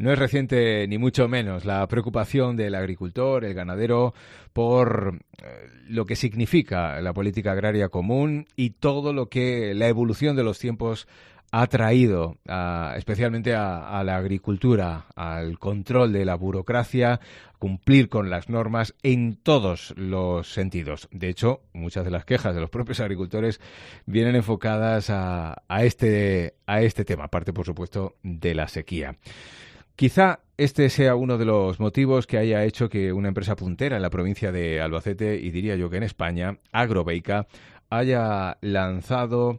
No es reciente ni mucho menos la preocupación del agricultor, el ganadero, por lo que significa la política agraria común y todo lo que la evolución de los tiempos ha traído especialmente a la agricultura, al control de la burocracia, cumplir con las normas en todos los sentidos. De hecho, muchas de las quejas de los propios agricultores vienen enfocadas a este tema, aparte, por supuesto, de la sequía. Quizá este sea uno de los motivos que haya hecho que una empresa puntera en la provincia de Albacete, y diría yo que en España, Agrobeica, haya lanzado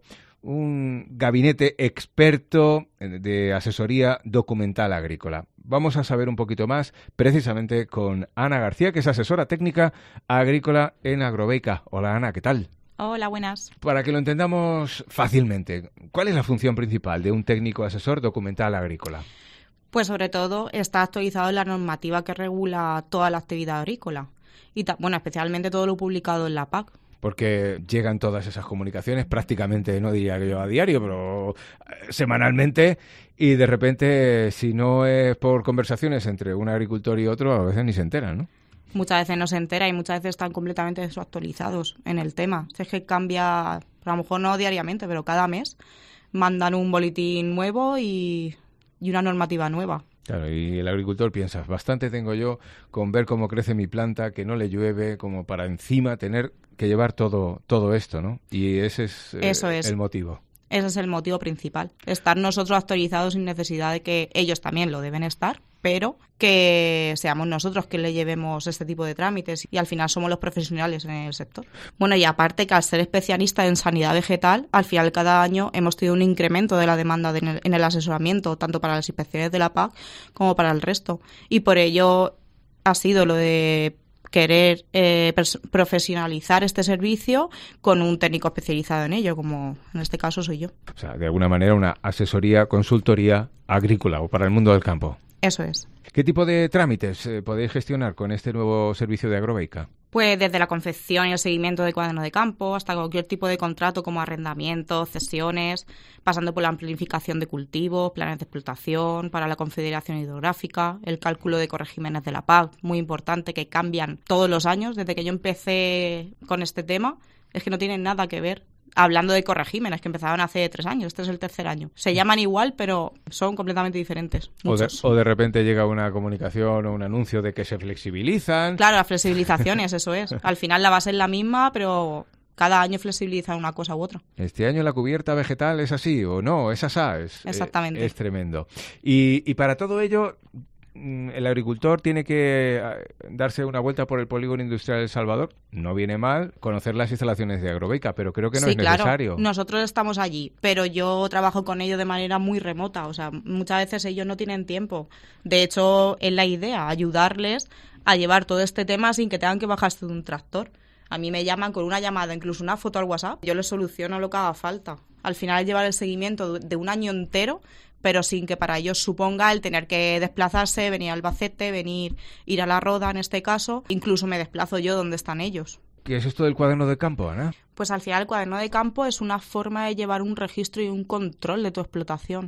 un gabinete experto de asesoría documental agrícola. Vamos a saber un poquito más precisamente con Ana García, que es asesora técnica agrícola en Agrobeica. Hola Ana, ¿qué tal? Hola, buenas. Para que lo entendamos fácilmente, ¿cuál es la función principal de un técnico asesor documental agrícola? Pues sobre todo está actualizado en la normativa que regula toda la actividad agrícola y especialmente todo lo publicado en la PAC. Porque llegan todas esas comunicaciones prácticamente, no diría que yo a diario, pero semanalmente, y de repente, si no es por conversaciones entre un agricultor y otro, a veces ni se enteran, ¿no? Muchas veces no se entera y muchas veces están completamente desactualizados en el tema. Es que cambia, a lo mejor no diariamente, pero cada mes mandan un boletín nuevo y una normativa nueva. Claro, y el agricultor piensa, bastante tengo yo con ver cómo crece mi planta, que no le llueve, como para encima tener que llevar todo esto, ¿no? Y ese es, el motivo. Ese es el motivo principal. Estar nosotros actualizados sin necesidad de que ellos también lo deben estar, pero que seamos nosotros que le llevemos este tipo de trámites y al final somos los profesionales en el sector. Bueno, y aparte que al ser especialista en sanidad vegetal, al final cada año hemos tenido un incremento de la demanda en el asesoramiento, tanto para las inspecciones de la PAC como para el resto. Y por ello ha sido lo de querer profesionalizar este servicio con un técnico especializado en ello, como en este caso soy yo. O sea, de alguna manera una asesoría, consultoría agrícola o para el mundo del campo. Eso es. ¿Qué tipo de trámites podéis gestionar con este nuevo servicio de Agrobeica? Pues desde la confección y el seguimiento del cuaderno de campo hasta cualquier tipo de contrato como arrendamientos, cesiones, pasando por la planificación de cultivos, planes de explotación, para la confederación hidrográfica, el cálculo de corregímenes de la PAC, muy importante, que cambian todos los años. Desde que yo empecé con este tema, es que no tienen nada que ver. Hablando de corregímenes, que empezaron hace 3 años, este es el tercer año. Se llaman igual, pero son completamente diferentes. O de repente llega una comunicación o un anuncio de que se flexibilizan. Claro, las flexibilizaciones, eso es. Al final la base es la misma, pero cada año flexibilizan una cosa u otra. ¿Este año la cubierta vegetal es así o no? Es asá. Exactamente. Es tremendo. Y para todo ello, el agricultor tiene que darse una vuelta por el polígono industrial de El Salvador. No viene mal conocer las instalaciones de Agrobeica, pero creo que no es necesario. Claro. Nosotros estamos allí, pero yo trabajo con ellos de manera muy remota. O sea, muchas veces ellos no tienen tiempo. De hecho, es la idea, ayudarles a llevar todo este tema sin que tengan que bajarse de un tractor. A mí me llaman con una llamada, incluso una foto al WhatsApp. Yo les soluciono lo que haga falta. Al final, llevar el seguimiento de un año entero, pero sin que para ellos suponga el tener que desplazarse, venir a Albacete, ir a La Roda en este caso. Incluso me desplazo yo donde están ellos. ¿Qué es esto del cuaderno de campo, Ana? Pues al final el cuaderno de campo es una forma de llevar un registro y un control de tu explotación.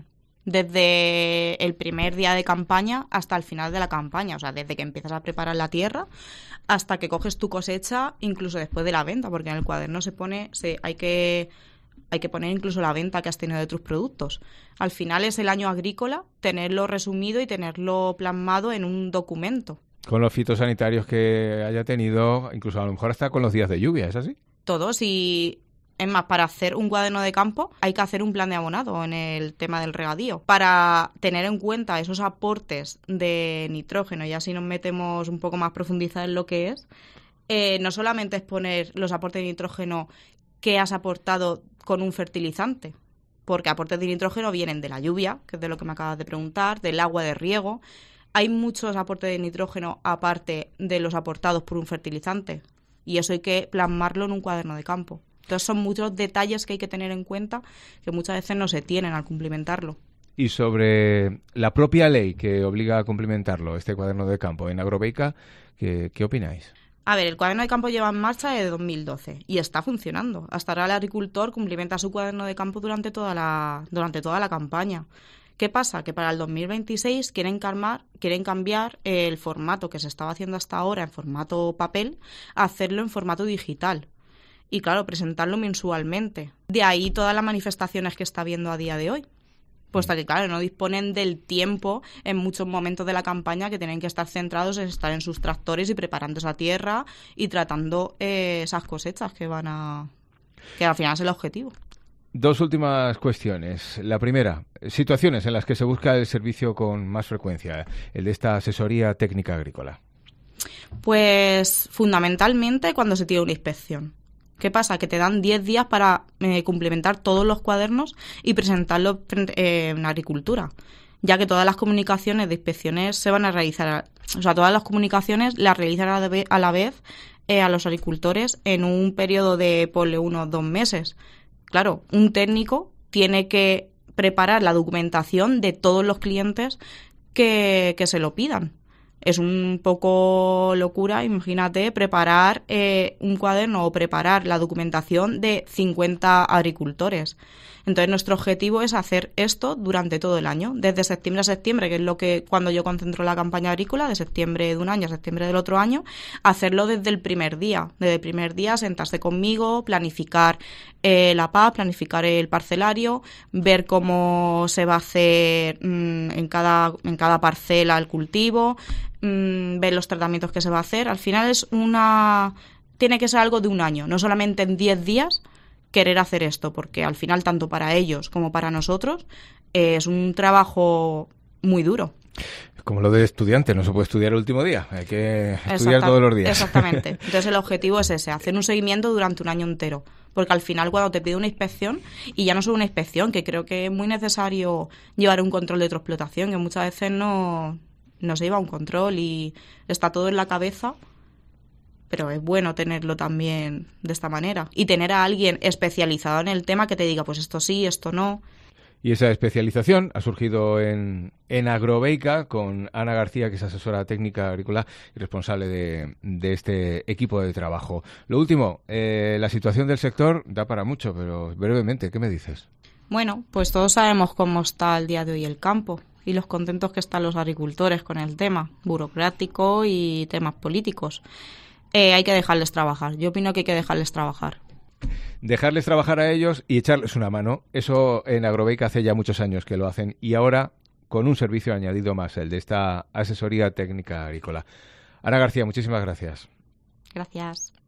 Desde el primer día de campaña hasta el final de la campaña. O sea, desde que empiezas a preparar la tierra hasta que coges tu cosecha, incluso después de la venta, porque en el cuaderno hay que poner incluso la venta que has tenido de tus productos. Al final es el año agrícola, tenerlo resumido y tenerlo plasmado en un documento. Con los fitosanitarios que haya tenido, incluso a lo mejor hasta con los días de lluvia, ¿es así? Todos, y es más, para hacer un cuaderno de campo hay que hacer un plan de abonado en el tema del regadío, para tener en cuenta esos aportes de nitrógeno, y así nos metemos un poco más profundizar en lo que es. No solamente es poner los aportes de nitrógeno que has aportado con un fertilizante, porque aportes de nitrógeno vienen de la lluvia, que es de lo que me acabas de preguntar, del agua de riego. Hay muchos aportes de nitrógeno aparte de los aportados por un fertilizante, y eso hay que plasmarlo en un cuaderno de campo. Entonces son muchos detalles que hay que tener en cuenta que muchas veces no se tienen al cumplimentarlo. Y sobre la propia ley que obliga a cumplimentarlo, este cuaderno de campo en Agrobeica, ¿qué opináis? A ver, el cuaderno de campo lleva en marcha desde 2012 y está funcionando. Hasta ahora el agricultor cumplimenta su cuaderno de campo durante toda la campaña. ¿Qué pasa? Que para el 2026 quieren cambiar el formato que se estaba haciendo hasta ahora en formato papel a hacerlo en formato digital. Y claro, presentarlo mensualmente. De ahí todas las manifestaciones que está habiendo a día de hoy. Puesto que, claro, no disponen del tiempo en muchos momentos de la campaña que tienen que estar centrados en estar en sus tractores y preparando esa tierra y tratando esas cosechas que al final es el objetivo. Dos últimas cuestiones. La primera, situaciones en las que se busca el servicio con más frecuencia, el de esta asesoría técnica agrícola. Pues fundamentalmente cuando se tiene una inspección. ¿Qué pasa? Que te dan 10 días para cumplimentar todos los cuadernos y presentarlos en agricultura, ya que todas las comunicaciones de inspecciones se van a realizar, o sea, todas las comunicaciones las realizan a la vez a los agricultores en un periodo de, ponle, unos 2 meses. Claro, un técnico tiene que preparar la documentación de todos los clientes que se lo pidan. Es un poco locura, imagínate, preparar un cuaderno o preparar la documentación de 50 agricultores. Entonces, nuestro objetivo es hacer esto durante todo el año, desde septiembre a septiembre, que es cuando yo concentro la campaña agrícola, de septiembre de un año a septiembre del otro año, hacerlo desde el primer día. Desde el primer día, sentarse conmigo, planificar la PAC, planificar el parcelario, ver cómo se va a hacer en cada parcela el cultivo, ver los tratamientos que se va a hacer. Al final tiene que ser algo de un año, no solamente en 10 días querer hacer esto, porque al final, tanto para ellos como para nosotros, es un trabajo muy duro. Como lo de estudiante, no se puede estudiar el último día, hay que estudiar todos los días. Exactamente. Entonces el objetivo es ese, hacer un seguimiento durante un año entero, porque al final cuando te pide una inspección, y ya no solo una inspección, que creo que es muy necesario llevar un control de tu explotación, que muchas veces no se lleva un control y está todo en la cabeza, pero es bueno tenerlo también de esta manera y tener a alguien especializado en el tema que te diga, pues esto sí, esto no. Y esa especialización ha surgido en Agrobeica con Ana García, que es asesora técnica agrícola y responsable de este equipo de trabajo. Lo último, la situación del sector da para mucho, pero brevemente, ¿qué me dices? Bueno, pues todos sabemos cómo está el día de hoy el campo y los contentos que están los agricultores con el tema burocrático y temas políticos. Hay que dejarles trabajar. Yo opino que hay que dejarles trabajar. Dejarles trabajar a ellos y echarles una mano. Eso en Agrobeica hace ya muchos años que lo hacen y ahora con un servicio añadido más, el de esta asesoría técnica agrícola. Ana García, muchísimas gracias. Gracias.